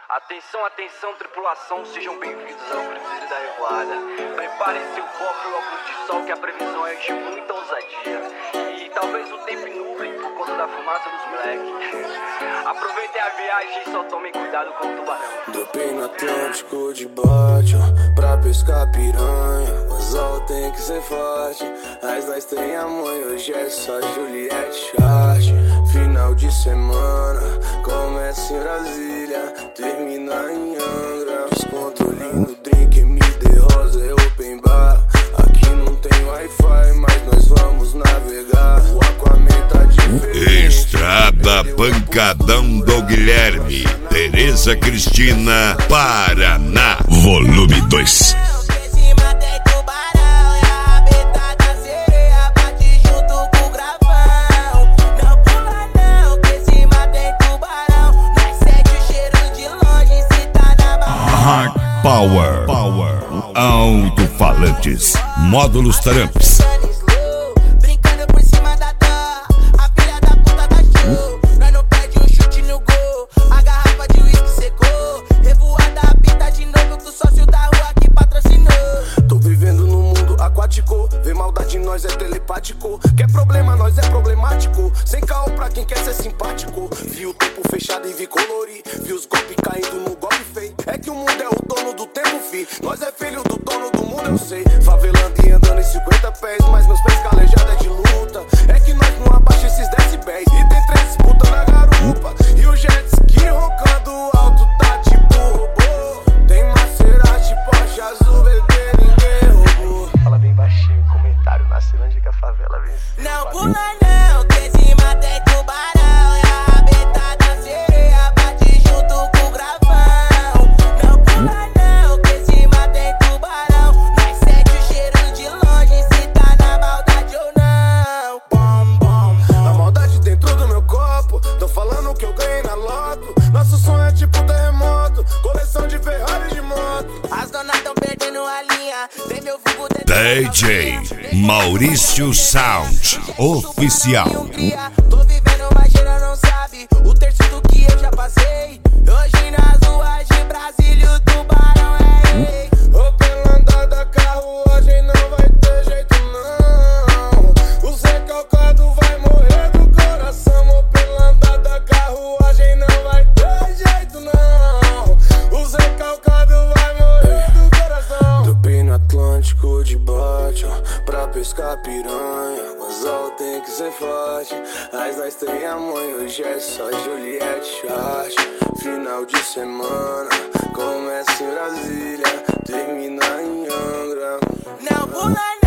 Atenção, atenção, tripulação, sejam bem-vindos ao Cruzeiro da Revoada. Preparem seu copo e óculos de sol, que a previsão é de muita ousadia. E talvez o tempo nuvem por conta da fumaça dos moleques. Aproveitem a viagem e só tomem cuidado com o tubarão. Dropei no Atlântico de bote pra pescar piranha. O anzol tem que ser forte, mas nós tem amanhã. Hoje é só Juliette Chart. Final de semana, começa em Brasília, termina em Angra. Descontrole no drink, MD Rosa é open bar. Aqui não tem Wi-Fi, mas nós vamos navegar. O Aquaman tá diferente. Estrada Pancadão do Guilherme, Tereza Cristina, Paraná. Volume 2. Power, alto-falantes, módulos Tramps. Brincando por cima da dó, a filha da puta da show. Nós não perde um chute no gol, a garrafa de uísque secou. Revoada apita de novo com o sócio da rua que patrocinou. Tô vivendo num mundo aquático, vê maldade em nós é telepático. Quer problema, nós é problemático. Sem caô pra quem quer ser simpático. Vi o tempo fechado e vi colorir, vi os golpes caindo no golpe feio. É que o mundo é o dono do tempo, fi. Nós é filho do dono do mundo, eu sei. Favelando e andando em 50 pés, mas meus pés calejados é de luta. É que nós não abaixa esses decibéis. E tem 3 putas na garupa. E o jet ski roncando alto tá tipo robô. Tem Maserati, Porsche azul, BT, ninguém roubou. Fala bem baixinho, comentário na Ceilândia que a favela vem. Não pula não, que em cima tem tubarão. E a rabeta da sereia bate junto com o gravão. Não pula não, que em cima tem tubarão. Nós sente o cheiro de longe, se tá na maldade ou não. Bom, bom, a maldade dentro do meu copo. Tô falando que eu ganhei na loto. Nosso sonho é tipo terremoto, coleção de Ferrari de moto. As donas tão perdendo a linha. Tem meu vulgo dentro DJ Maurício Sound Oficial. Tô vivendo, mas geral não sabe o terço do que eu já passei. Hoje nas ruas de Brasília o tubarão é rei. Ô, pela andada, carruagem não vai ter jeito não. Os recalcados vai morrer do coração. Ô, pela andada, carruagem não vai ter jeito não. Os recalcados vai morrer do coração. Dropei no Atlântico de bote pra pescar piranha. O anzol tem que ser forte, mas nós tem amanhã. Hoje é só Juliette Chart. Final de semana, começa em Brasília, termina em Angra. Não pula